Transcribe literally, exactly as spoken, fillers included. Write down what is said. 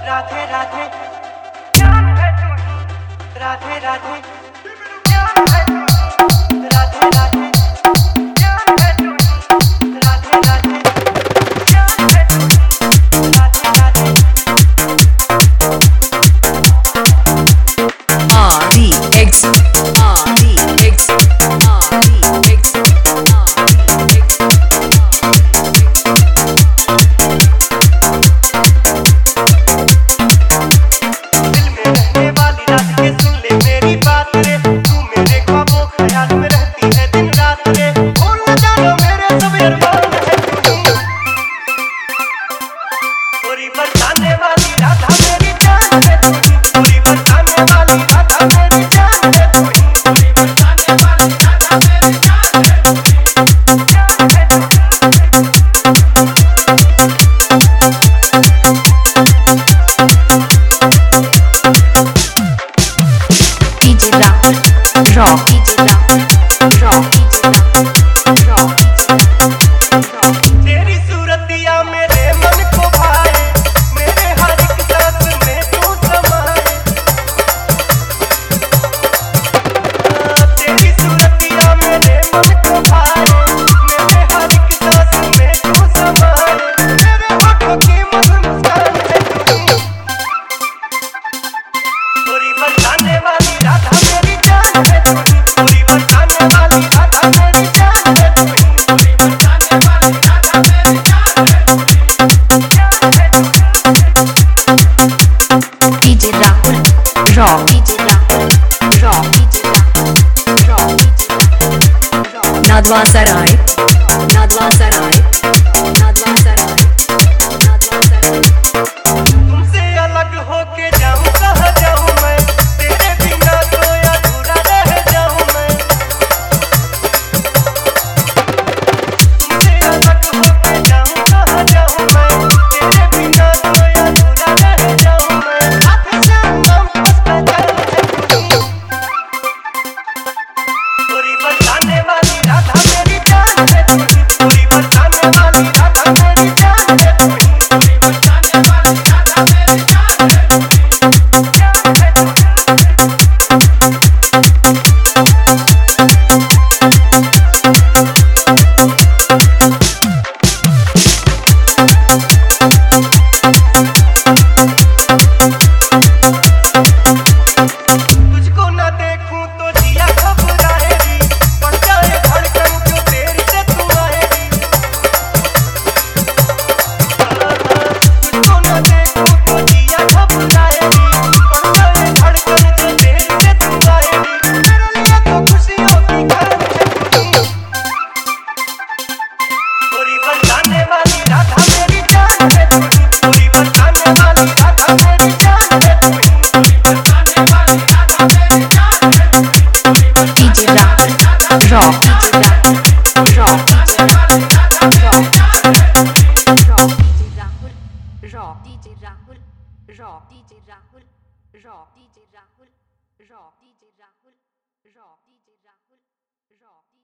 राधे राधे जान है तू ही, राधे राधे जान है तू ही, राधे राधे जान है तू ही, राधे राधे जान है तू ही, Radhe Radhe. R D X R D X R D X R D X दिल में रहने वाली रात के सुन ले मेरी बात रे, तू मेरे ख्वाबों ख्याल में रहती है दिन रात रे, भूल न जाना मेरे सब अरमान है तू ही, पूरी बरसाने वाली राधा मेरी जान है तू ही, पूरी बरसाने वाली राधा मेरी जान है तू ही, पूरी बरसाने वाली राधा मेरी जान है तू ही, जान है तू ही। D J Rahul Raw D J Rahul Raw D J Rahul Raw D J Rahul तेरी सूरतिया मेरे मन को भाए, मेरे हर एक सांस में तू समाए, तेरी सूरतिया मेरे मन को भाए, मेरे हर एक सांस में तू समाए, मेरे होठों की मधुर मुस्कान है तू ही, पूरी बरसाने वाली राधा मेरी जान है तू ही, पूरी बरसाने वाली राधा मेरी जान है तू ही, पूरी बरसाने वाली राधा मेरी जान है तू ही, जान है तू ही। D J Rahul Raw D J Rahul Raw D J Rahul Raw D J Rahul Nadwa Sarai Nadwa Sarai Nadwa Sarai Nadwa Sarai तुमसे अलग होके जाऊं कहाँ जाऊं मैं, तेरे बिना तो अधूरा रह जाऊं मैं, तुमसे अलग होके जाऊं कहाँ जाऊं मैं, तेरे बिना तो अधूरा रह जाऊं मैं, हाथ से नाम बस पहचान है तू ही, पूरी बरसाने वाली राधा मेरी जान है तू ही, पूरी बरसाने वाली राधा मेरी जान है तू ही, पूरी बरसाने वाली राधा मेरी जान है तू ही, जान है तू ही। तुझको न देखूं तो जिया घबराएगी, बढ़ जाए धड़कन जो तेरी से तू आएगी, तुझको न देखूं तो जिया घबराएगी, बढ़ जाए धड़कन जो तेरी से तू आएगी, मेरे लिए तो खुशियों की खान है तू ही, पूरी बरसाने वाली राधा मेरी जान है तू ही, पूरी बरसाने वाली राधा मेरी जान है तू ही, पूरी बरसाने वाली राधा मेरी जान है तू ही, पूरी D J Rahul Raw D J Rahul Raw D J वाली राधा मेरी जान है तू ही। Raw D J Rahul Raw D J Rahul Raw D J Rahul Raw D J Rahul Raw D J Rahul Raw D J Rahul Raw